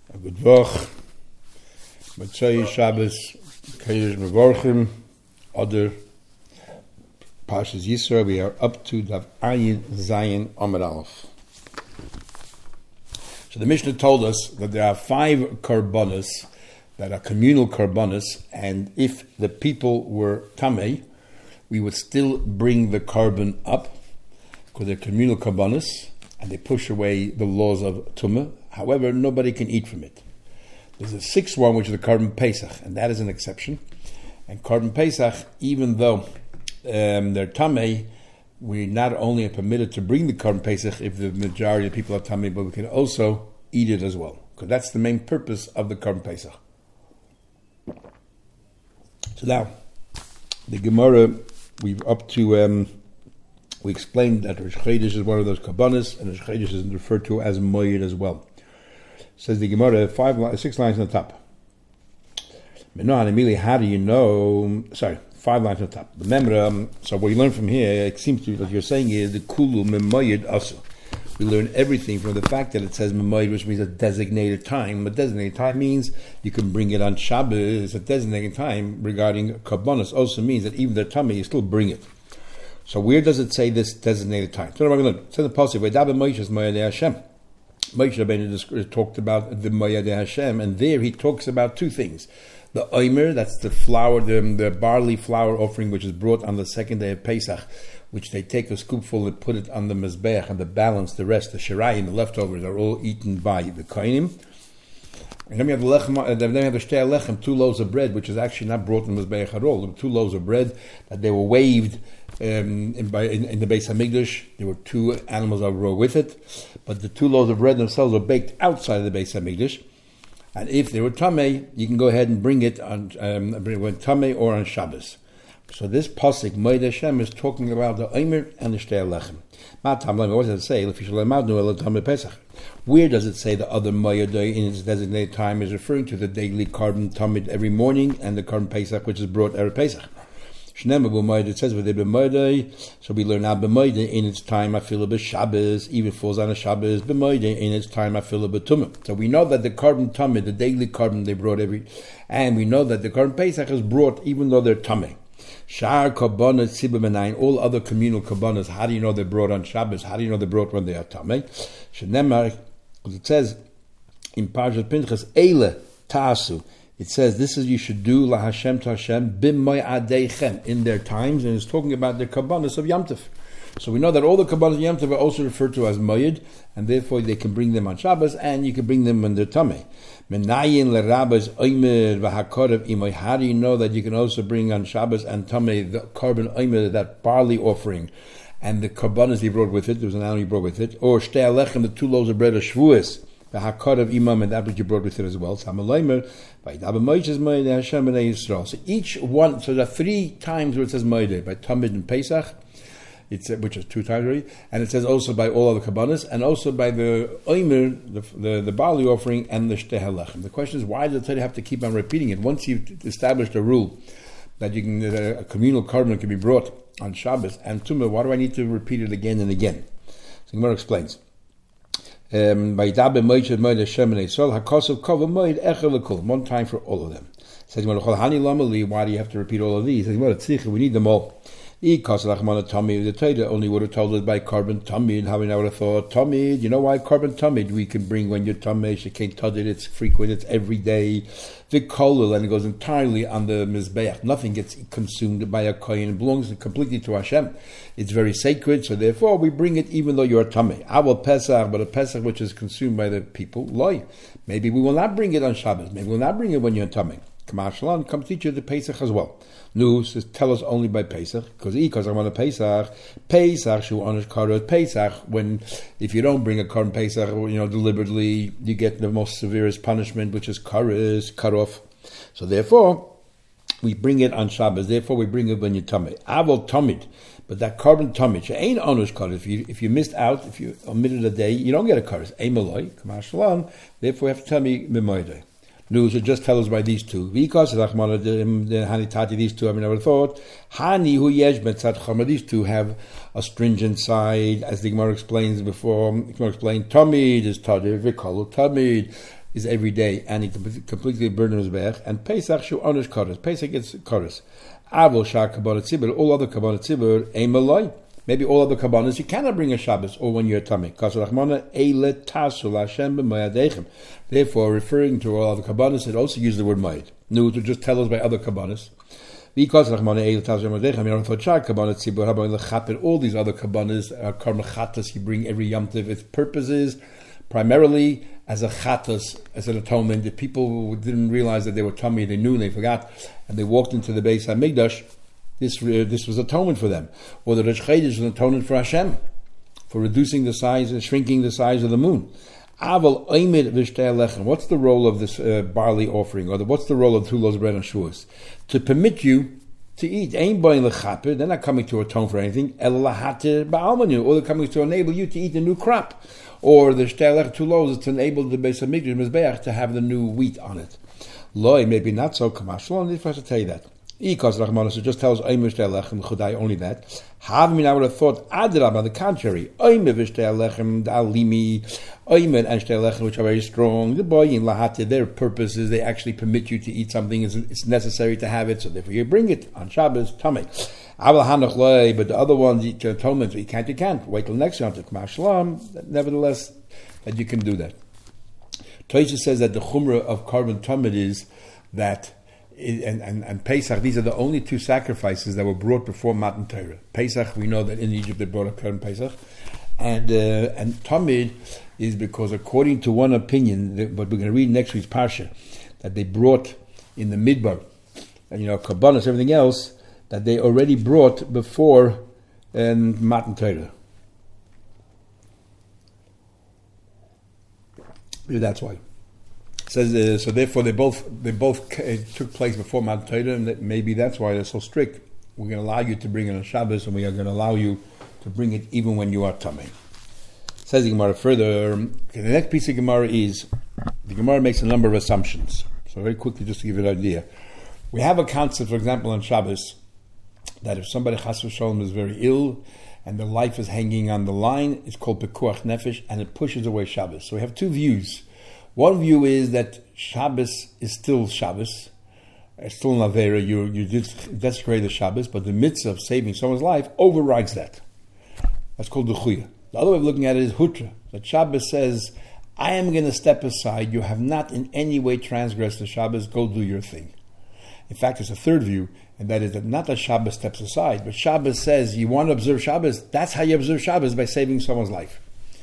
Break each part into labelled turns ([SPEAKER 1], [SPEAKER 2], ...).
[SPEAKER 1] A good Woch, Motzei Shabbos, Kodesh Mevorchim, other Parshas Yisro. We are up to Dav Ayin Zayin Amud Aleph. So the Mishnah told us that there are 5 karbonos that are communal karbonos, and if the people were tamei, we would still bring the carbon up because they're communal karbonos and they push away the laws of tumah. However, nobody can eat from it. There's a 6th one, which is the carbon Pesach, and that is an exception. And carbon Pesach, even though they're tamei, we not only are permitted to bring the carbon Pesach if the majority of people are tamei, but we can also eat it as well, because that's the main purpose of the carbon Pesach. So now, the Gemara, we've up to, we explained that Rosh Chodesh is one of those karbonos, and Rosh Chodesh is referred to as moed as well. Says the Gemara, 6 lines on the top. How do you know? 5 lines on the top. Remember, so what you learn from here, it seems to be what you're saying is the kulu memoyed asu. We learn everything from the fact that it says memoyed, which means a designated time. But designated time means you can bring it on Shabbos. A designated time regarding karbonos also means that even the tummy, you still bring it. So where does it say this designated time? So it says the pasuk, "Vaydaber Moshe Moed Hashem." Moshe Rabbeinu talked about the Moed Hashem, and there he talks about 2 things. The omer, that's the flour, the barley flour offering, which is brought on the 2nd day of Pesach, which they take a scoopful and put it on the mezbeach, and the balance, the rest, the shirayim, the leftovers, are all eaten by the kohanim. And then we have the lechem, then we have the shtei lechem, 2 loaves of bread, which is actually not brought in the mezbeach at all. There were 2 loaves of bread that they were waved in the Beis Hamikdash. There were 2 animals that were with it, but the 2 loaves of bread themselves were baked outside of the Beis Hamikdash. And if they were tamei, you can go ahead and bring it on tamei or on Shabbos. So this pasuk Moed Hashem is talking about the omer and the shtei lechem. What does it say? Where does it say the other Moed in its designated time is referring to the daily carbon tamid every morning and the carbon Pesach, which is brought erev Pesach? It says so we learn now b'moed in its time afilu b'Shabbos, even falls on a Shabbos, b'moed in its time afilu b'tumah. So we know that the carbon tamid, the daily carbon they brought and we know that the carbon Pesach is brought even though they're tamei. Shar karbonos tzibur menayin, all other communal karbonos, how do you know they're brought on Shabbos? How do you know they're brought when they are tamei? Shenemar, it says in Parashat Pinchas, eile ta'asu. It says this is you should do la Hashem to Hashem b'mo'adeichem in their times, and it's talking about the karbonos of Yom Tov. So we know that all the karbonos of Yom Tov are also referred to as moed, and therefore they can bring them on Shabbos, and you can bring them when they're tamei. Menayin l'rabbis omer v'hakorev imoy. How do you know that you can also bring on Shabbos and tamei the carbon omer, that barley offering, and the karbonos he brought with it? There was an animal he brought with it, or shtei alechem, the 2 loaves of bread of Shavuos. The hakar of imam, and that which you brought with it as well. So each one, so there are 3 times where it says Moed, by Tamid and Pesach, which is 2 times already, and it says also by all other karbonos, and also by the omer, the barley offering, and the shtei halechem. The question is, why does the Torah have to keep on repeating it? Once you've established a rule that you can, a communal carbon can be brought on Shabbos and Tumah, why do I need to repeat it again and again? So Gemara explains. One time for all of them. Says, why do you have to repeat all of these? Says, we need them all. The Torah only would have told us by carbon tamid. How we now would have thought tamid. You know why carbon tamid we can bring when you're tamid? You can't touch it. It's frequent. It's every day. The kolel, and it goes entirely on the mizbeach. Nothing gets consumed by a kohen. It belongs completely to Hashem. It's very sacred. So therefore, we bring it even though you're tamid. Our Pesach, but a Pesach which is consumed by the people, loy. Maybe we will not bring it on Shabbos. Maybe we will not bring it when you're tamid. Come teach you the Pesach as well. No, tell us only by Pesach, because I want a Pesach. Shu onish karot Pesach. When if you don't bring a korban Pesach, deliberately, you get the most severest punishment, which is kares, cut off. So therefore, we bring it on Shabbos. Therefore, we bring it when you're tamid. Avol tamid, but that carbon tamid, she ain't onish karot. If you missed out, if you omitted a day, you don't get a kares. Eimaloi, kamashalon. Therefore, you have to tell me memoide. No, so just tell us by these 2. Because these 2, I never thought. Hani hu yesh betzad chama. These 2 have a stringent side, as the Gemara explains before. The Gemara explained, Tamid is Tadir, Vikolu Tamid. is every day, and he completely burn his back. And Pesach shu onish koros. Pesach gets koros. Avol shar kabbalah tzibur. All other kabbalah tzibur aim aloi. Maybe all other kabbalas you cannot bring a Shabbos or when you're tummy. Therefore, referring to all other kabbalas, it also uses the word mayid. No, to just tell us by other kabbalas. Because all these other kabbalas are karma chatas you bring every Yom Tov. Its purpose is primarily as a chatas, as an atonement. The people who didn't realize that they were tummy, they knew and they forgot, and they walked into the Beis HaMikdash. This was atonement for them. Or the Rosh Chodesh was an atonement for Hashem, for reducing the size and shrinking the size of the moon. What's the role of this barley offering? Or what's the role of 2 loaves of bread and shuas? To permit you to eat. They're not coming to atone for anything. Or they're coming to enable you to eat the new crop. Or the 2 loaves is to enable the Beis HaMikdash Mizbeach to have the new wheat on it. Loi, maybe not so. Kamashal, I need for us to tell you that. So just tells only that. I would have thought Adrab on the contrary. Which are very strong. The boy in Lahate, their purpose is they actually permit you to eat something. It's necessary to have it, so therefore you bring it on Shabbos, Tameh. But the other ones, the atonement, you can't. Wait till next Yom Tov. Nevertheless, that you can do that. Tosha says that the chumrah of Korban Tamid is that and Pesach, these are the only 2 sacrifices that were brought before Matan Torah. Pesach, we know that in Egypt they brought a Korban Pesach, and Tamid is because according to one opinion, but we're going to read next week's parsha, that they brought in the Midbar, and Kabbalas, everything else that they already brought before Matan Torah. That's why. Says so. Therefore, they both took place before Matan Torah, and maybe that's why they're so strict. We're going to allow you to bring it on Shabbos, and we are going to allow you to bring it even when you are tummy. Says the Gemara further. The next piece of Gemara is the Gemara makes a number of assumptions. So very quickly, just to give you an idea, we have a concept, for example, on Shabbos, that if somebody chas v'sholom is very ill and their life is hanging on the line, it's called pekuach nefesh, and it pushes away Shabbos. So we have 2 views. One view is that Shabbos is still Shabbos, it's still an Avera, you desecrate the Shabbos, but the mitzvah of saving someone's life overrides that. That's called the Chuya. The other way of looking at it is Hutra. That Shabbos says, I am going to step aside, you have not in any way transgressed the Shabbos, go do your thing. In fact, there's a third view, and that is that not that Shabbos steps aside, but Shabbos says, you want to observe Shabbos, that's how you observe Shabbos, by saving someone's life.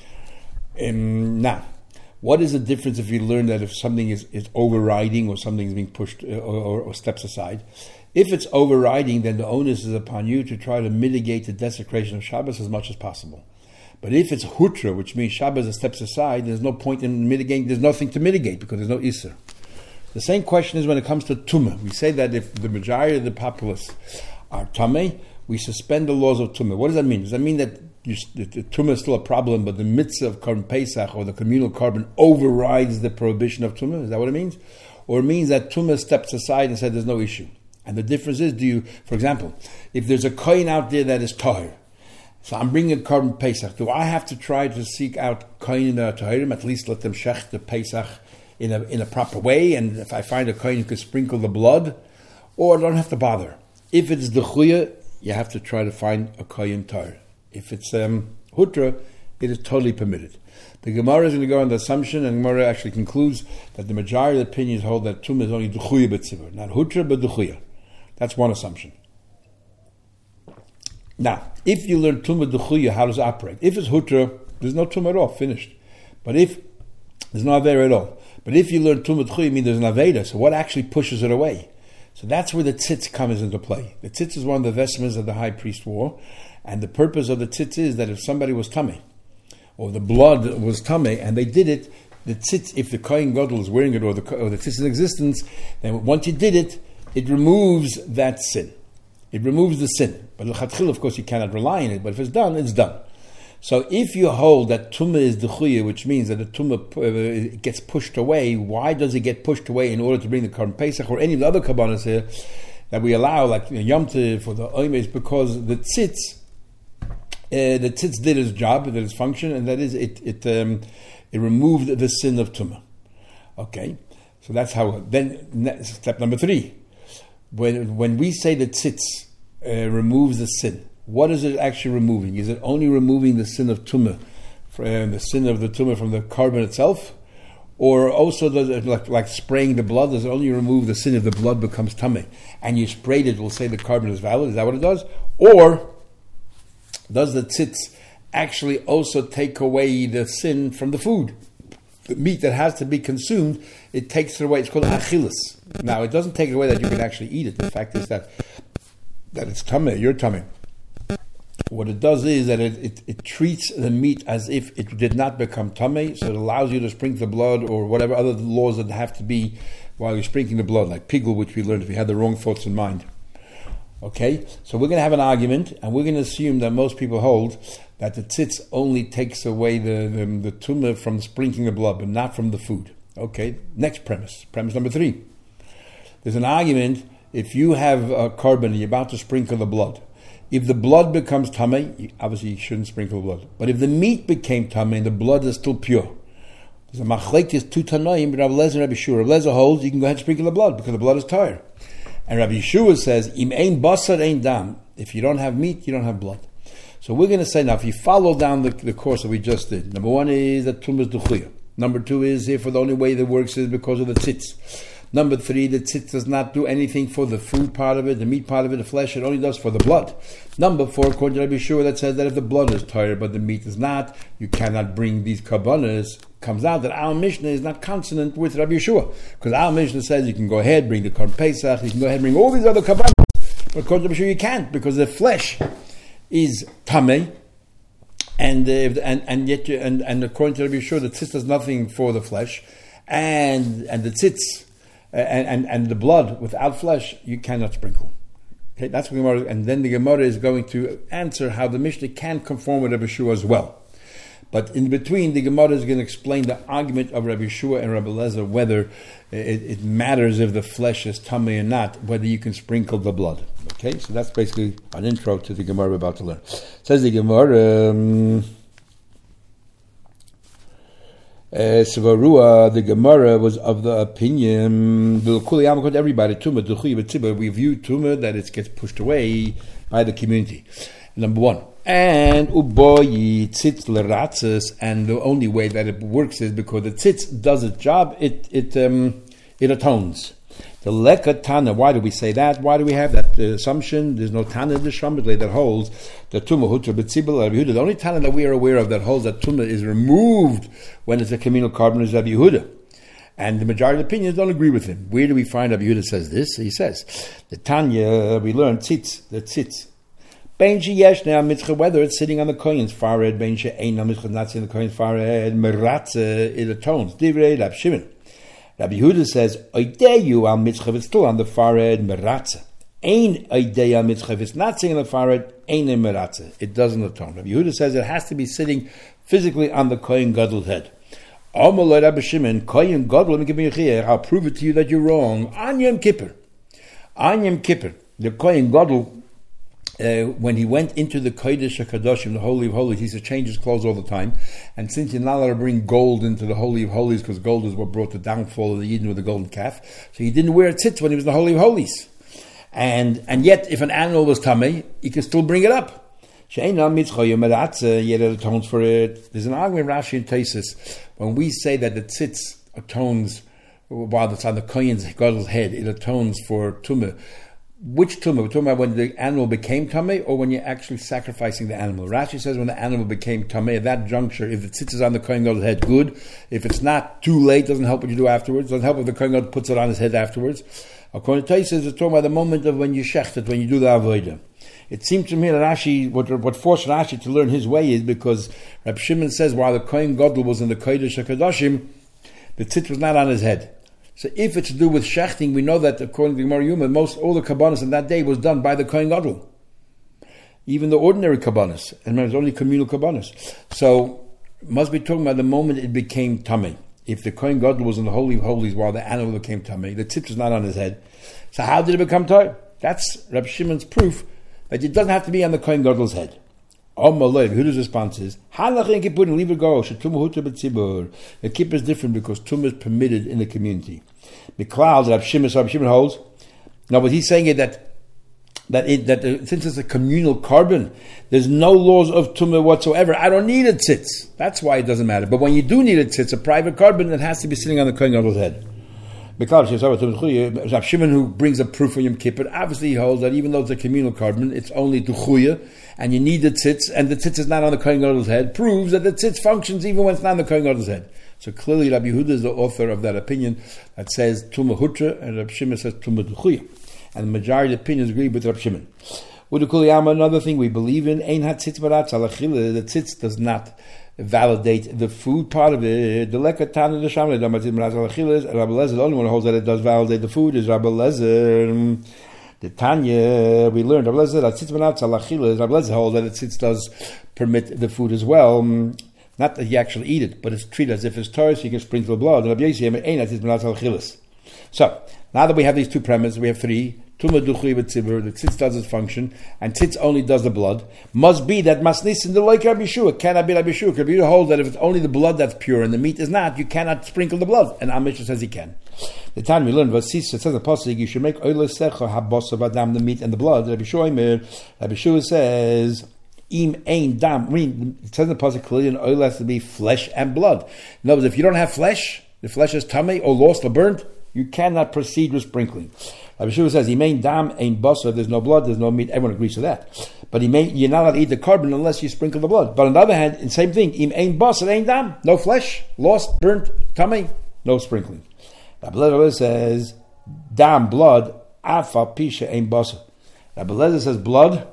[SPEAKER 1] Now, what is the difference if you learn that if something is overriding or something is being pushed or steps aside? If it's overriding, then the onus is upon you to try to mitigate the desecration of Shabbos as much as possible. But if it's hutra, which means Shabbos steps aside, there's no point in mitigating, there's nothing to mitigate because there's no Isser. The same question is when it comes to Tumah. We say that if the majority of the populace are Tameh, we suspend the laws of Tumah. What does that mean? Does that mean that the Tumah is still a problem, but the mitzvah of Korban Pesach or the communal carbon overrides the prohibition of Tumah? Is that what it means? Or it means that Tumah steps aside and said there's no issue. And the difference is, for example, if there's a kohen out there that is tahir, so I'm bringing a Korban Pesach, do I have to try to seek out kohen that are tahirim, at least let them shech the Pesach in a proper way, and if I find a kohen who can sprinkle the blood, or I don't have to bother. If it's the chuya, you have to try to find a kohen tahir. If it's hutra, it is totally permitted. The Gemara is going to go on the assumption, and the Gemara actually concludes that the majority of the opinions hold that tumah is only duchuya b'tzibur, not hutra but duchuya. That's one assumption. Now, if you learn tumah duchuya, how does it operate? If it's hutra, there's no tumah at all, finished. But if there's no avera at all, but if you learn tumah duchuya, mean there's an avera. So what actually pushes it away? So that's where the tzitz comes into play. The tzitz is one of the vestments that the high priest wore. And the purpose of the tzitz is that if somebody was tameh, or the blood was tameh, and they did it, the tzitz, if the kohen gadol is wearing it, or the tzitz is in existence, then once you did it, it removes that sin. It removes the sin. But l'chatchil, of course, you cannot rely on it. But if it's done, it's done. So if you hold that tumah is the chuya, which means that the tumah gets pushed away, why does it get pushed away in order to bring the Korban Pesach or any of the other kabbanas here that we allow, like Yom Tov or the Oimes, because the tzitz did its job, did its function, and that is it removed the sin of tumah. Okay, so that's how. Then step number 3. When we say that tzitz removes the sin, what is it actually removing? Is it only removing the sin of tumah, the sin of the tumah from the carbon itself? Or also does it, like spraying the blood, does it only remove the sin if the blood becomes tummy? And you sprayed it, we'll say the carbon is valid. Is that what it does? Or does the tzitz actually also take away the sin from the food? The meat that has to be consumed, it takes it away. It's called achilas. Now, it doesn't take away that you can actually eat it. The fact is that it's tummy, your tummy. What it does is that it treats the meat as if it did not become tummy, so it allows you to sprinkle the blood or whatever other laws that have to be while you're sprinkling the blood, like pigul, which we learned if we had the wrong thoughts in mind. Okay, so we're going to have an argument, and we're going to assume that most people hold that the tzitz only takes away the tumah from sprinkling the blood, but not from the food. Okay, next premise. Premise number 3. There's an argument, if you have a carbon and you're about to sprinkle the blood, if the blood becomes tamei, obviously you shouldn't sprinkle blood. But if the meat became tamei and the blood is still pure, there's a machlekes 2 tanoim, Rabbi Lezer and Rabbi Yeshua. Rabbi Lezer holds you can go ahead and sprinkle the blood because the blood is tired. And Rabbi Yeshua says, im ein basar ein dam. If you don't have meat, you don't have blood. So we're going to say now, if you follow down the course that we just did, number 1 is that tumah is duchuyah. Number 2 is therefore the only way that works is because of the tzitz. Number 3, the tzitz does not do anything for the food part of it, the meat part of it, the flesh, it only does for the blood. Number 4, according to Rabbi Yeshua, that says that if the blood is tired but the meat is not, you cannot bring these kabbanas. Comes out that our Mishnah is not consonant with Rabbi Yeshua. Because our Mishnah says you can go ahead, bring the Korban Pesach, you can go ahead and bring all these other kabbanas. But according to Rabbi Yeshua, you can't, because the flesh is tamei, and according to Rabbi Yeshua, the tzitz does nothing for the flesh, and the tzitz and the blood without flesh you cannot sprinkle. Okay, that's what Gemara, and then the Gemara is going to answer how the Mishnah can conform with Rabbi Yeshua as well. But in between, the Gemara is going to explain the argument of Rabbi Yeshua and Rabbi Lezer, whether it matters if the flesh is tummy or not, whether you can sprinkle the blood. Okay, so that's basically an intro to the Gemara we're about to learn. Says the Gemara, Sevarua, the Gemara was of the opinion, everybody, we view tumah that it gets pushed away by the community. Number 1. And uboyi tzitz leratzes, and the only way that it works is because the tzitz does its job, it atones. The leka tana, why do we say that? Why do we have that assumption? There's no tana in the Shambadle that holds the tumah hutra b'tzibel Rabbi Yehuda. The only tana that we are aware of that holds that tumah is removed when it's a communal carbon is Rabbi Yehuda. And the majority of opinions don't agree with him. Where do we find Rabbi Yehuda says this? He says, the Tanya, we learn tzitz, the tzitz. Benji yesh now mitzvah, whether it's sitting on the kohen's forehead, benji ein mitzvah not sitting on the kohen's forehead, meratze, it atones. Divrei Rab Shimon. Rabbi Yehuda says, oideyu al mitzvah, it's still on the forehead, meratze. Ein oideyu al mitzvah, it's not sitting on the forehead, ein meratze. It doesn't atone. Rabbi Yehuda says it has to be sitting physically on the kohen gadol's head. Omaloi Rabbi Shimon, kohen gadol, let me give you a chiyah, I'll prove it to you that you're wrong. On Yom Kippur, the kohen gadol, when he went into the Kodesh HaKadoshim, the Holy of Holies, he used to change his clothes all the time. And since you're not allowed to bring gold into the Holy of Holies, because gold is what brought the downfall of the Eden with the golden calf, so he didn't wear a tzitz when he was in the Holy of Holies. And yet, if an animal was tamei, he could still bring it up. Yet it atones for it. There's an argument in Rashi and Taisus, when we say that the tzitz atones, while it's on the Kohen's Gadol's head, it atones for tumah. Which tumah? We're talking about when the animal became tamei, or when you're actually sacrificing the animal. Rashi says when the animal became tamei, at that juncture, if the tzitz is on the kohen gadol's head, good. If it's not, too late, doesn't help what you do afterwards. Doesn't help if the kohen gadol puts it on his head afterwards. According to Taisus, it's talking about the moment of when you shecht it, when you do the avodah. It seems to me that Rashi, what forced Rashi to learn his way is because Reb Shimon says while the kohen gadol was in the Kodesh HaKadoshim, the tzitz was not on his head. So if it's to do with shechting, we know that according to the Gemara Yuma, all the kabbanas on that day was done by the kohen gadol, even the ordinary kabbanas, and it was only communal kabbanas. So must be talking about the moment it became tamei. If the kohen gadol was in the Holy of Holies while the animal became tamei, the tzitz was not on his head. So how did it become tamei? That's Reb Shimon's proof that it doesn't have to be on the kohen gadol's head. Yehuda's response is, Halach in Kippur, leave it go. Shetumah huta b'tzibur. The Kippur is different because tumah is permitted in the community. Miklal, Rab Shimon holds. Now, what he's saying is that since it's a communal carbon, there's no laws of tumah whatsoever. I don't need a tzitz. That's why it doesn't matter. But when you do need a tzitz, a private carbon, it has to be sitting on the Kohen Gadol's head. Rav Shimon, who brings a proof from Yom Kippur, obviously holds that even though it's a communal carbon, it's only duchuya, and you need the tzitz, and the tzitz is not on the Kohen Gadol's head, proves that the tzitz functions even when it's not on the Kohen Gadol's head. So clearly, Rabbi Yehuda is the author of that opinion that says tumah hutra, and Rabbi Shimon says tumah duchuya. And the majority of opinions agree with Rabbi Shimon. Another thing we believe in, the tzitz does not validate the food part of it. The lekatana the shamle Rabbi Lezer, the only one who holds that it does validate the food is Rabbi Lezer. The Tanya, we learned Rabbi Lezer holds that the tzitz does permit the food as well. Not that you actually eat it, but it's treated as if it's Torah, so you can sprinkle blood. So, now that we have these two premises, we have three. Tumah duchui b'tzibur, the tzitz does its function, and tzitz only does the blood. Must be that masnisin the like Rabbi Yeshua, cannot be Rabbi Yeshua. Rabbi Yeshua holds that if it's only the blood that's pure and the meat is not, you cannot sprinkle the blood. And Amisha says he can. The time we learned, Vasis, it says the pasuk, you should make oil secha habosav adam, the meat and the blood. Rabbi Yeshua says, im ein dam. I mean, it says in the pasuk clearly, an oil has to be flesh and blood. In other words, if you don't have flesh, the flesh is tamei or lost or burnt, you cannot proceed with sprinkling. Rabbi Yeshua says, im ein dam, ein basar, there's no blood, there's no meat. Everyone agrees to that. But you're not allowed to eat the carbon unless you sprinkle the blood. But on the other hand, the same thing, im ein basar, ein dam, no flesh, lost, burnt, tamei, no sprinkling. Rabbi Lezer says, dam, blood, afa pisha ein basar. Rabbi Lezer says, blood,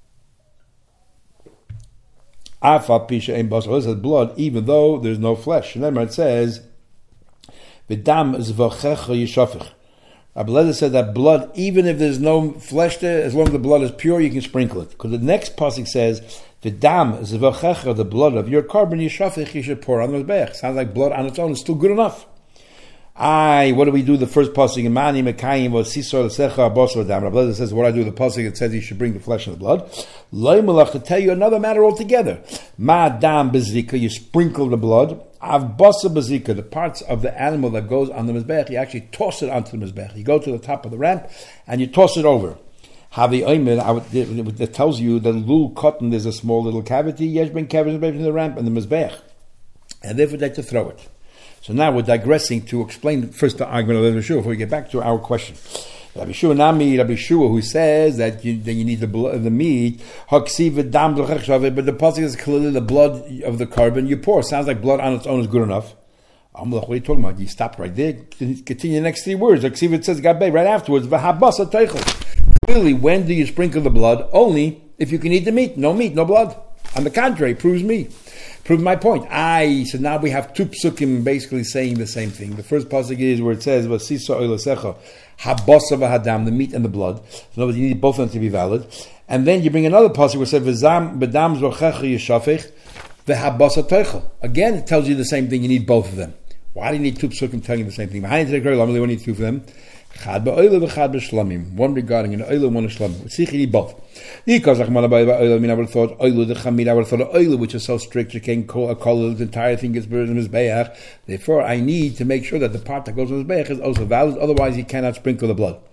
[SPEAKER 1] afa pisha ein basar. It says blood, even though there's no flesh. And then it says, v'dam zvachecha yishafich. Rabbi Lezer said that blood, even if there's no flesh there, as long as the blood is pure, you can sprinkle it. Because the next pasuk says, v'dam zvachecha, the blood of your carbon yishafich, you should pour on the mizbeach. Sounds like blood on its own is still good enough. What do we do? The first pasuk in Mani Mekayim was Sisor Lesecha Abosor Dam. Rabbi Lezer says, what I do with the pasuk, it says you should bring the flesh and the blood. Loi Malach, to tell you another matter altogether. Ma Dam Bezika, you sprinkle the blood. Av Basa Bezika, the parts of the animal that goes on the Mizbech, you actually toss it onto the Mizbech. You go to the top of the ramp and you toss it over. Havi Oimer, that tells you that Lul cotton, there's a small little cavity, Yesh Ben cavity between the ramp and the Mizbech. And therefore they have to throw it. So now we're digressing to explain first the argument of Rabbi Yeshua before we get back to our question. Rabbi Yeshua, who says that you need the meat, but the pasuk is clearly the blood of the carbon you pour. Sounds like blood on its own is good enough. What are you talking about? You stopped right there. Continue the next three words. It says Gabe right afterwards. Clearly, when do you sprinkle the blood? Only if you can eat the meat. No meat, no blood. On the contrary, proves me. Prove my point. So now we have two psukim basically saying the same thing. The first pasuk is where it says, "Vasisa oilasecha habasa v'hadam," the meat and the blood. In other words, you need both of them to be valid. And then you bring another pasuk where it says, "V'zam b'dam zochecha yishafich v'habasa teichel." Again, it tells you the same thing. You need both of them. Why do you need two psukim telling you the same thing? Behind the Torah, we need two of them. Chad ba'oila v'chad b'shlamim. One regarding an oila, one a shlamim. You need both. I would have thought oila, which is so strict, you can't call the entire thing gets burned in his mizbeach. Therefore, I need to make sure that the part that goes in his mizbeach is also valid. Otherwise, he cannot sprinkle the blood.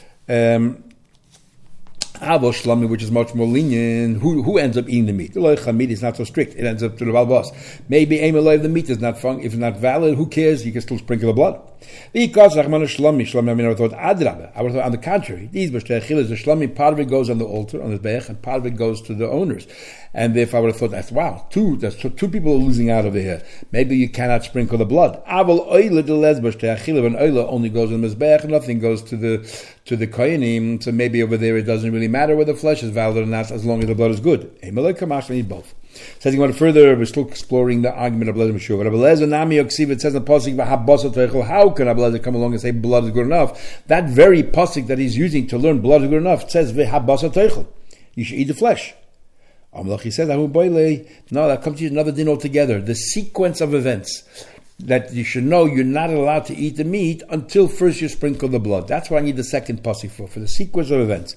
[SPEAKER 1] Avo shlami, which is much more lenient. Who ends up eating the meat? The loy chamid is not so strict. It ends up to the balbas. Maybe aim the meat is not fun. If it's not valid, who cares? You can still sprinkle the blood. I would have thought adrabah. I would have thought on the contrary. These the shlami, part of it goes on the altar on the beich, and part of it goes to the owners. And therefore, I would have thought that's wow. Two people are losing out over here. Maybe you cannot sprinkle the blood. Aval oila de lesbos te'achila, when oila only goes in the mizbeach, nothing goes to the kohenim. So maybe over there it doesn't really matter whether the flesh is valid or not, as long as the blood is good. Need both. So as you want further, we're still exploring the argument of Rabbi Lezer. Rabbi Lezer nami yoksiv, it says in the pasuk v'habasa teichel. How can Rabbi Lezer come along and say blood is good enough? That very pasuk that he's using to learn blood is good enough, it says v'habasa teichel. You should eat the flesh. He says, no, that comes to another din altogether. The sequence of events that you should know you're not allowed to eat the meat until first you sprinkle the blood. That's what I need the second pasuk for the sequence of events.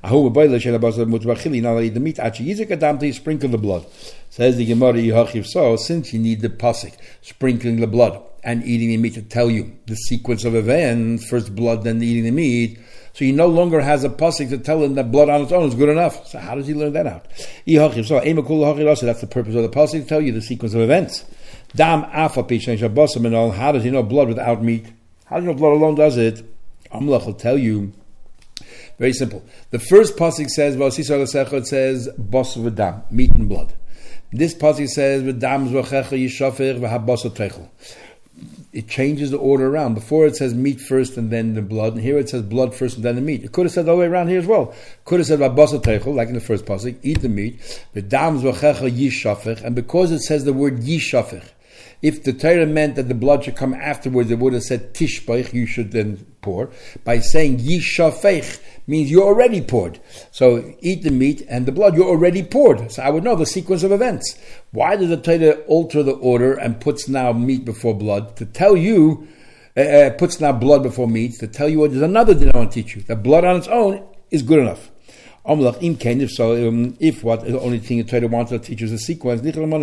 [SPEAKER 1] Ahu b'bayla shel habasar mutbachili. Now eat the meat. Achi yizik adam to sprinkle the blood. Says the Gemara Yehachiv. So since you need the pasuk sprinkling the blood and eating the meat to tell you the sequence of events, first blood, then eating the meat. So he no longer has a pasuk to tell him that blood on its own is good enough. So how does he learn that out? So that's the purpose of the pasuk, to tell you the sequence of events. Dam afa pishan shabasam and all. How does he know blood without meat? How do you know blood alone does it? Amlach will tell you. Very simple. The first pasuk says, it says bas v'dam, meat and blood. This pasuk says v'dam zvachecha yishafir v'habasa teichel. It changes the order around. Before it says meat first and then the blood, and here it says blood first and then the meat. It could have said the other way around here as well. Could have said v'habasa teichel, like in the first pasuk, eat the meat, v'dam zvachecha yishafir, and because it says the word yishafir, if the Torah meant that the blood should come afterwards, it would have said tishbach, you should then pour. By saying yishafech means you're already poured. So eat the meat and the blood, you're already poured. So I would know the sequence of events. Why did the Torah alter the order and puts now meat before blood? To tell you, puts now blood before meat, to tell you what there's another thing I want to teach you. That blood on its own is good enough. If so, if what the only thing the Torah wants to teach is a sequence, it should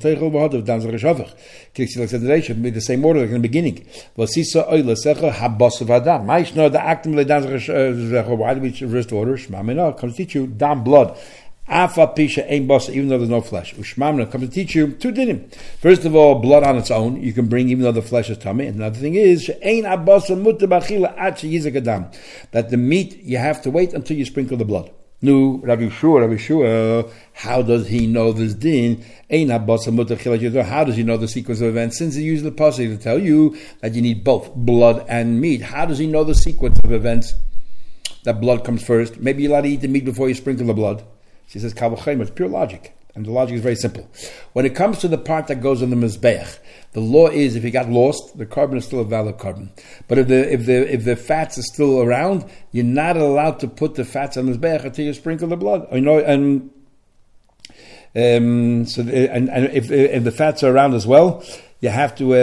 [SPEAKER 1] be the same order like in the beginning. Why do we reverse the order? Comes to teach you dam blood. Even though there's no flesh. Ushmamna comes to teach you two dinim. First of all, blood on its own you can bring even though the flesh is tummy. And another thing is that the meat you have to wait until you sprinkle the blood. No, Rabbi Shua, how does he know this din? How does he know the sequence of events? Since he used the pasuk to tell you that you need both blood and meat, how does he know the sequence of events? That blood comes first. Maybe you're allowed to eat the meat before you sprinkle the blood. She says, it's pure logic. And the logic is very simple. When it comes to the part that goes on the mizbeach, the law is if you got lost, the carbon is still a valid carbon. But if the fats are still around, you're not allowed to put the fats on the mizbeach until you sprinkle the blood. You know, and if the fats are around as well, you have to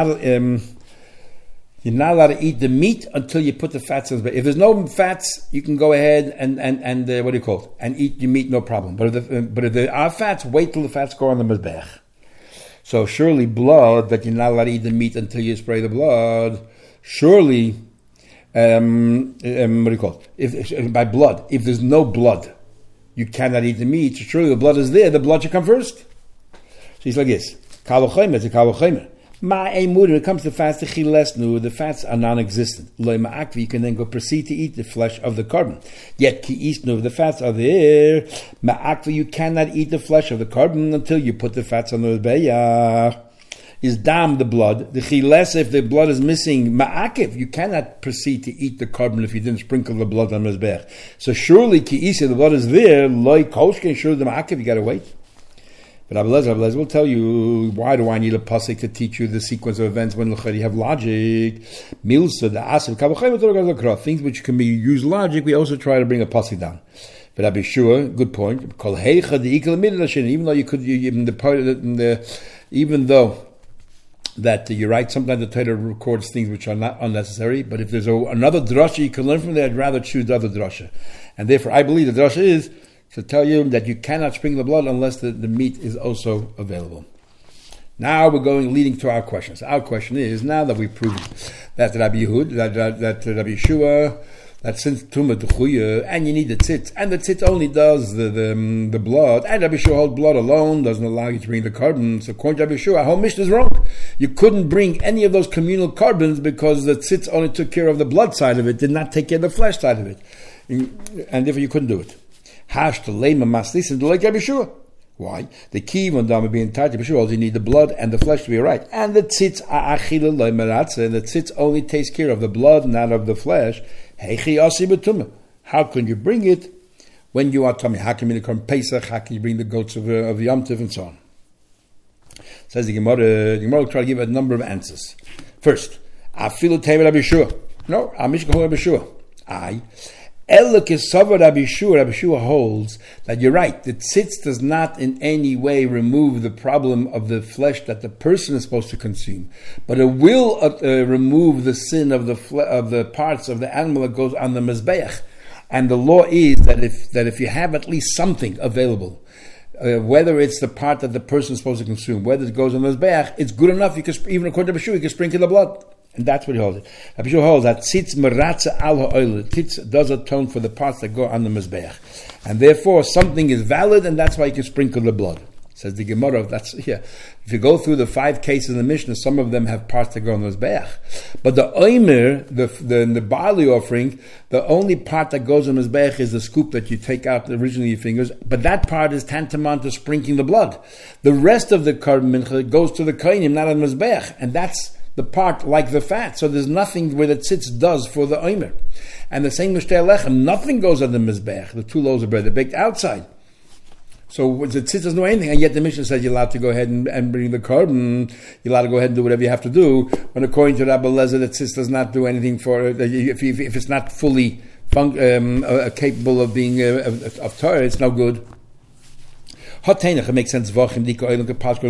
[SPEAKER 1] you're not allowed to eat the meat until you put the fats in. If there's no fats, you can go ahead and what do you call it? And eat your meat, no problem. But if there are fats, wait till the fats go on the mizbeach. So surely blood, that you're not allowed to eat the meat until you spray the blood. Surely, what do you call it? By blood, if there's no blood, you cannot eat the meat. So surely the blood is there. The blood should come first. So he's like this: kal v'chomer, it's a kal v'chomer. When it comes to fats, the fats are non-existent. You can then go proceed to eat the flesh of the carbon. Yet the fats are there. You cannot eat the flesh of the carbon until you put the fats on the mizbeach. Is dam the blood? The chiles, if the blood is missing, you cannot proceed to eat the carbon if you didn't sprinkle the blood on the mizbeach. So surely the blood is there. Surely the ma'akev, you got to wait. But Rabbi Lezer will tell you, why do I need a pasuk to teach you the sequence of events when you have logic? Milsa, the asif, things which can be used logic, we also try to bring a pasuk down. But Rabbi Shua, good point. Even though you could, even though that you're right, sometimes the Torah records things which are not unnecessary, but if there's another drasha you can learn from there, I'd rather choose the other drasha. And therefore, I believe the drasha is to tell you that you cannot sprinkle the blood unless the meat is also available. Now we're leading to our questions. Our question is, now that we've proven that Rabbi Yehud, that Rabbi Yeshua, that since Tumah D'chuya, and you need the tzitz, and the tzitz only does the blood, and Rabbi Yeshua holds blood alone, doesn't allow you to bring the carbon, so according to Rabbi Yeshua, our whole mission is wrong. You couldn't bring any of those communal carbons because the tzitz only took care of the blood side of it, did not take care of the flesh side of it. And therefore you couldn't do it. Hash to lema maslis and like Rabbi Yeshua. Why? The key when dama being tied to Yeshua, you need the blood and the flesh to be right. And the tzitz achila loimeratze, and the tzitz only takes care of the blood, not of the flesh. Heichi asi betuma. How can you bring it when you are tummy? How can you come Pesach? How can you bring the goats of Yom Tov and so on? Says the Gemara will try to give a number of answers. First, afilu teiv Rabbi Yeshua. No, amishkah Rabbi Yeshua. Rabbi Yeshua holds that you're right. The tzitz does not in any way remove the problem of the flesh that the person is supposed to consume, but it will remove the sin of the parts of the animal that goes on the mizbeach. And the law is that if you have at least something available, whether it's the part that the person is supposed to consume, whether it goes on the mizbeach, it's good enough. You can, even according to Rabbi Shua, you can sprinkle the blood. And that's what he holds. Rabbi Shua holds that tzitz meratza al ha'oil. Tzitz does atone for the parts that go on the mizbeach. And therefore, something is valid, and that's why you can sprinkle the blood. Says the Gemara, if you go through the 5 cases in the Mishnah, some of them have parts that go on the mizbeach. But the oimer, the barley offering, the only part that goes on the mizbeach is the scoop that you take out originally your fingers, but that part is tantamount to sprinkling the blood. The rest of the korban mincha goes to the kohanim, not on the mizbeach, and that's the part like the fat. So there's nothing where the tzitz does for the oimer. And the same with shtei lechem, nothing goes on the mizbeach. The 2 loaves of bread, they're baked outside. So the tzitz doesn't know anything, and yet the Mishnah says you're allowed to go ahead and bring the korban. You're allowed to go ahead and do whatever you have to do. When according to Rabbi Lezer, the tzitz does not do anything for if it's not fully capable of being of Torah, it's no good. It makes sense. Maybe we're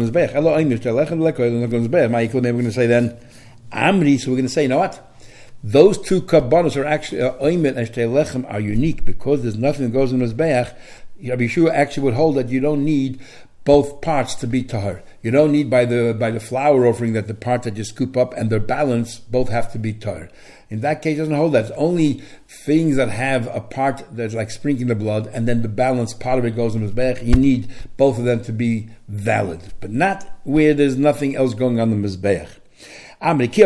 [SPEAKER 1] going to say then Amri. So we're going to say, you know what? Those 2 korbanos are actually oimer and shtei lechem are unique because there's nothing that goes in the mizbeach. Rabbi Yeshua actually would hold that you don't need both parts to be tahor. You don't need by the flour offering that the part that you scoop up and their balance both have to be tahor. In that case, it doesn't hold that. It's only things that have a part that's like sprinkling the blood and then the balance part of it goes in the mizbeach. You need both of them to be valid, but not where there's nothing else going on in the mizbeach. Only by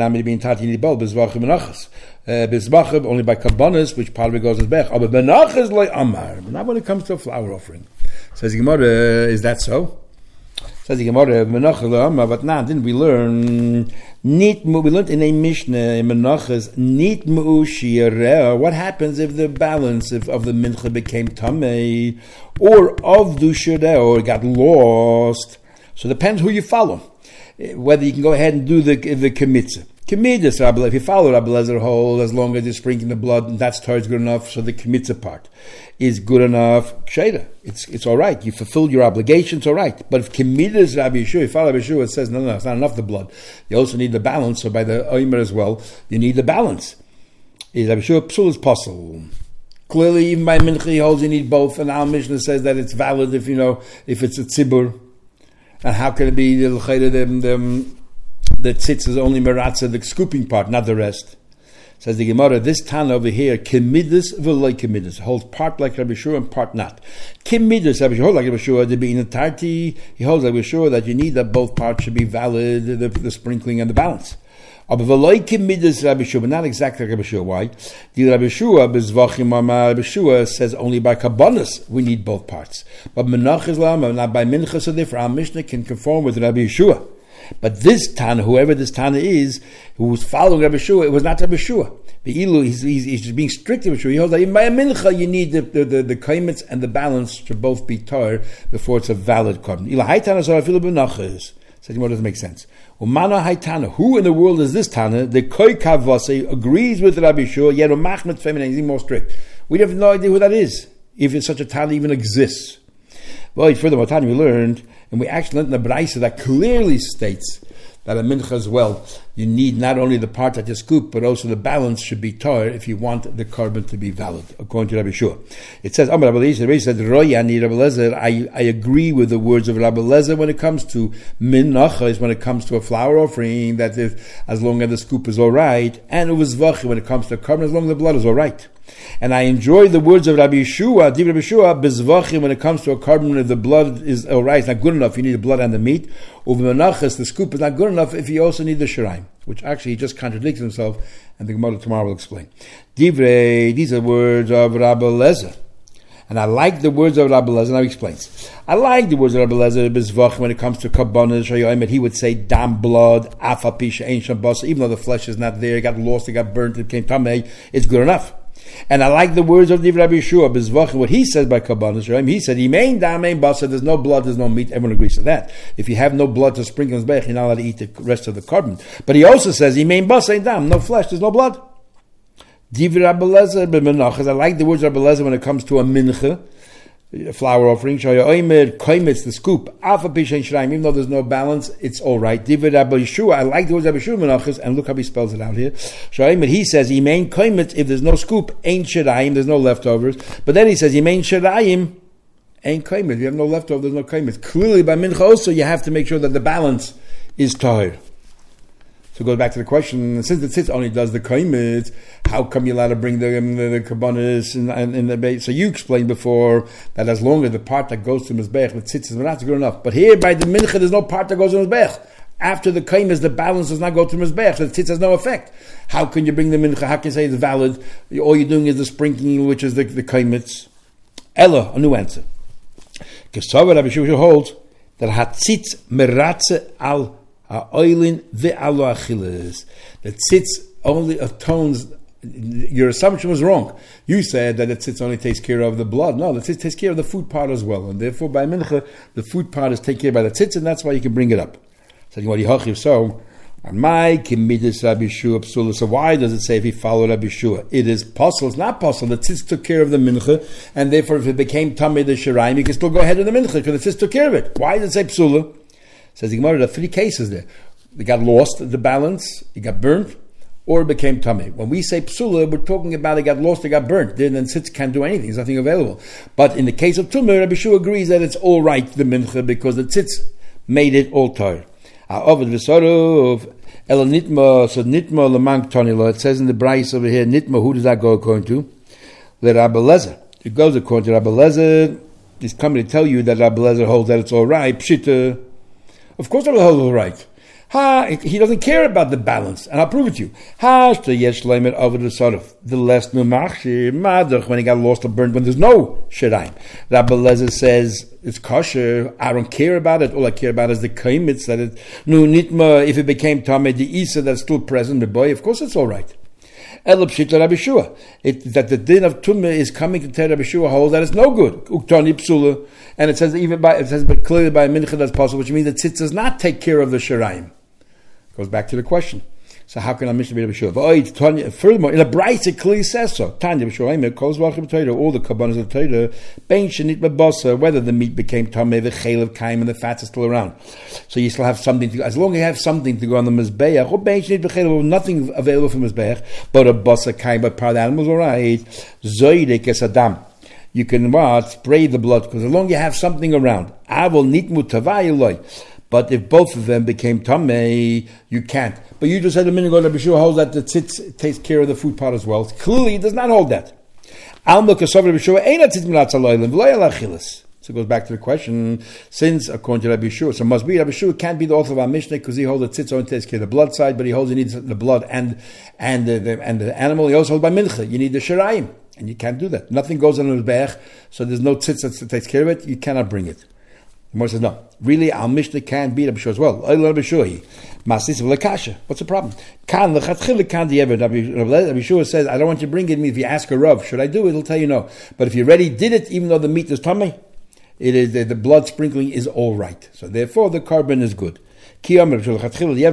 [SPEAKER 1] kabbanas, which part of it goes as bech. But not when it comes to a flour offering. Says the Gemara, is that so? Says the Gemara, but now didn't we learn? We learned in a Mishnah in Menachas, what happens if the balance of the mincha became tamei, or of dushireh, or got lost? So it depends who you follow. Whether you can go ahead and do the kemitzah. Kemitzah, if you follow Rabbi Lezer whole, as long as you're sprinkling the blood, that's Torah is good enough, so the kemitzah part is good enough. Ksheira, it's all right. You fulfilled your obligations, all right. But if kemitzah Rabbi Yeshua, you follow Rabbi Yeshua, it says, no, it's not enough the blood. You also need the balance, so by the oimer as well, you need the balance. Is Rabbi Yeshua psul is possible? Clearly, even by mincha, he holds you need both, and our Mishnah says that it's valid if it's a tzibur. And how can it be the tzitz is only meratza, the scooping part, not the rest? Says the Gemara, this Tana over here, kemidus v'loy kemidus, holds part like Rabbi Shua and part not. Kemidus, Rabbi Shua holds like Rabbi Shua, to be in entirety, he holds like Rabbi Shua that you need that both parts should be valid, the sprinkling and the balance. But not exactly like Rabbi Shua. Why? The Rabbi Shua says only by kabbanas we need both parts. But menachas lama, not by minchas, so therefore our Mishnah can conform with Rabbi Yeshua. But this Tana, whoever this Tana is, who was following Rabbi Shua, it was not Rabbi Shua. He's just being strict to Rabbi Shua. He holds that even by a mincha you need the kaimets and the balance to both be tar before it's a valid korban. Says what doesn't make sense. Umana Haitana, who in the world is this Tana? The Koikav Vase agrees with Rabbi Shua, yet Machmet feminine is more strict. We have no idea who that is, if such a Tana even exists. Well, furthermore, Tana we learned, and we actually learned in the Braisa that clearly states that a mincha as well, you need not only the part that you scoop, but also the balance should be tar if you want the korban to be valid, according to Rabbi Shua. It says, Rabbi Lezer, I agree with the words of Rabbi Lezer when it comes to minachas, when it comes to a flour offering, that as long as the scoop is all right, and uvizvachi, when it comes to a korban, as long as the blood is all right. And I enjoy the words of Rabbi Yeshua, Div Rabbi Yeshua, bezvachim, when it comes to a korban, if the blood is all right, it's not good enough, you need the blood and the meat. Uvemenachas, the scoop is not good enough if you also need the shiraim, which actually he just contradicts himself, and the Gemara tomorrow will explain. Divrei, these are words of Rabbi Lezer. And I like the words of Rabbi Lezer, now he explains. I like the words of Rabbi Lezer, bezvachim, when it comes to korbanos, he would say, dam, blood, afa pisha, ain shabasa, even though the flesh is not there, it got lost, it got burnt, it became tamei, it's good enough. And I like the words of the Rabbi Yeshua, bezvachim, what he says by kabbanos, he said, imein dam, ain basa, there's no blood, there's no meat, everyone agrees to that. If you have no blood to sprinkle on his bech, you're not allowed to eat the rest of the korban. But he also says, imein basa, ain dam, no flesh, there's no blood. Div Rabbi Lezer b'menachas. I like the words of Rabbi Lezer when it comes to a mincha. flour offering. Shaya Oimer Koimitz, the scoop. Alpha Pishain Shiraim, even though there's no balance, it's all right. Divid Rabbi Yeshua, I like the words Rabbi Yeshua Menachos, and look how he spells it out here. Shaya Oimer, he says, Yimein Koimitz, if there's no scoop, ain't Shiraim, there's no leftovers. But then he says, Yimein Shiraim, ain't Koimitz. If you have no leftovers, there's no Koimitz. Clearly, by Mincha also, you have to make sure that the balance is tahir. So it goes back to the question, since the tzitz only does the koimitz, how come you're allowed to bring the kabbanis in the base? So you explained before that as long as the part that goes to mizbech, the tzitz is not good enough. But here by the mincha, there's no part that goes to mizbech. After the koimitz, the balance does not go to mizbech, so the tzitz has no effect. How can you bring the mincha? How can you say it's valid? All you're doing is the sprinkling, which is the koimitz. Ella, a new answer. Kesava Rabbi Yeshua holds that hatzitz meratze al ha'oilin ve'alo achiles. The tzitz only atones. Your assumption was wrong. You said that the tzitz only takes care of the blood. No, the tzitz takes care of the food part as well, and therefore by mincha the food part is taken care of by the tzitz, and that's why you can bring it up. So on my kimidus Rabbi Yeshua psula. So why does it say if he followed Rabbi Yeshua? It is possible. It's not possible. The tzitz took care of the mincha, and therefore if it became tamei the shiraim, you can still go ahead with the mincha because the tzitz took care of it. Why does it say psula? Says the Gemara, there are three cases there. They got lost, the balance, it got burnt, or it became tamei. When we say psula, we're talking about it got lost, it got burnt. Then tzitz can't do anything, there's nothing available. But in the case of tumah, Rabbi Yeshua agrees that it's all right, the mincha, because the tzitz made it all tar. It says in the Bryce over here, nitma, who does that go according to? The Rabbi Lezer. It goes according to Rabbi Lezer. He's coming to tell you that Rabbi Lezer holds that it's all right. Pshita. Of course Rabbi Lezer holds all right. He doesn't care about the balance, and I'll prove it to you. The less numach when he got lost or burned when there's no shiraim. Rabbi Lezer says it's kosher. I don't care about it. All I care about is the kaimitz that it nitma. If it became tamei, the isa that's still present, the boy. Of course, it's all right. Elapshita Rabbi Yeshua. That the din of tumah is coming to tell Rabbi Yeshua holds that it's no good. Uktani psula, and it says but clearly by mincha that's possible, which means that tzitz does not take care of the shiraim. Goes back to the question. So how can I mention Rabbi Yeshua? Furthermore, in a Bryce it clearly says so. Tanya B'Shoim calls V'Achim all the kabbanas of Torah, Bein Shenit B'Basa, whether the meat became tamei, the chaylev kaim, and the fats are still around. So you still have something to, as long as you have something to go on the mizbeach, or Bein Shenit B'Chaylev, nothing available for mizbeach, but a basa kaim, but part of the animals, all right. Zoydek es adam. You can spray the blood, because as long as you have something around. Avol nitmu tavayiloi. But if both of them became tamei, you can't. But you just said a minute ago that Rabbi Yeshua holds that the tzitz takes care of the food part as well. Clearly, it does not hold that. So it goes back to the question, since according to Rabbi Yeshua, so must be Rabbi Yeshua can't be the author of our Mishnah because he holds the tzitz only takes care of the blood side, but he holds he needs the blood and the animal. He also holds by mincha. You need the shiraim, and you can't do that. Nothing goes on the mizbeach, so there's no tzitz that takes care of it. You cannot bring it. The Gemara says, no. Really, our Mishnah can be Rabbi Yeshua as well. What's the problem? Rabbi Yeshua says, I don't want you to bring it to me. If you ask a Rav, should I do it? He'll tell you no. But if you already did it, even though the meat is tamei, it is the blood sprinkling is all right. So therefore, the carbon is good. Says how do you know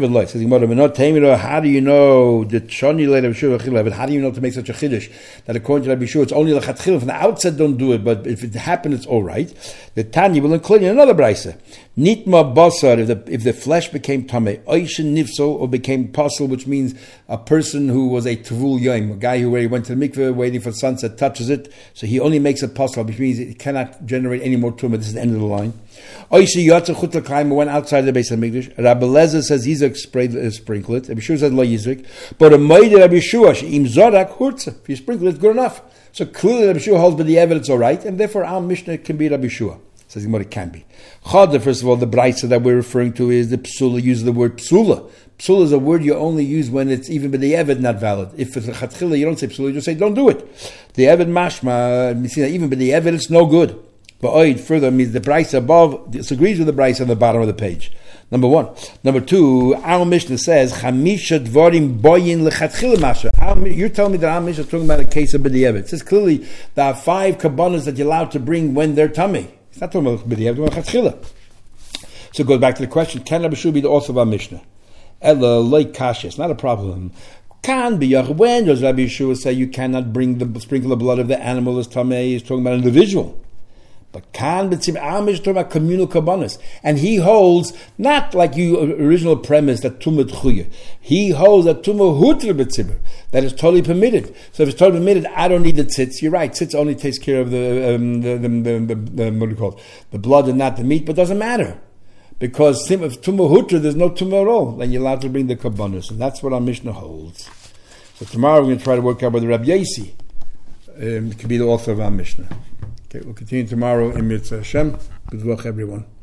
[SPEAKER 1] the Shani later Yeshua? How do you know to make such a chiddush that according to Rabbi Yeshua it's only lechatchil from the outset? Don't do it, but if it happened, it's all right. The Tanya will include in another brayse. Nitma basar if the flesh became tamei, oishin nifso or became pasul, which means a person who was a tavul yom, a guy who went to the mikveh waiting for sunset touches it, so he only makes it pasul, which means it cannot generate any more tumah. This is the end of the line. Oishi yatsa chut l'chaim went outside the base of the mikdash. Rabbi Lezer says Yizak sprinkle it. Rabbi Yeshua says lo Yizak. But a moed Rabbi Yeshua she'im zorak hurtza. If you sprinkle it, good enough. So clearly Rabbi Yeshua holds by the evidence all right, and therefore our Mishnah can be Rabbi Yeshua. Says Gemara, it can be. Chada, first of all, the brayso that we're referring to is the psula. Uses the word psula. Psula is a word you only use when it's even by the evid not valid. If it's a chatchila, you don't say psula, you just say don't do it. The evid mashma, even by the evid, it's no good. But oid further means the brayso above disagrees with the brayso on the bottom of the page. Number one. Number two, our Mishnah says chamisha dvarim boyin lechatchila masha. You're telling me that our Mishnah is talking about a case of b'di'evet. It says clearly there are 5 kabbanas that you're allowed to bring when they're tamei. It's not talking about b'di'evet, it's talking about chatchila. So it goes back to the question: can Rabbi Yeshua be the author of our Mishnah? Ella loy kasha. It's not a problem. Can be when does Rabbi Yeshua say you cannot sprinkle the blood of the animal as tamei? He's talking about an individual. But Kan B'tzibur, our Mishnah talking about communal kabbanis. And he holds, not like you original premise, that Tumah Tchuya. He holds that Tumah Hutra B'tzibur, that is totally permitted. So if it's totally permitted, I don't need the tzitz. You're right, tzitz only takes care of the what do you call it? The blood and not the meat, but it doesn't matter. Because if Tumah Hutra, there's no Tumah at all. Then you're allowed to bring the kabbanis. And that's what our Mishnah holds. So tomorrow we're going to try to work out whether Rabbi Yasi could be the author of our Mishnah. Okay, we'll continue tomorrow in Mitzvah Hashem. Good luck, everyone.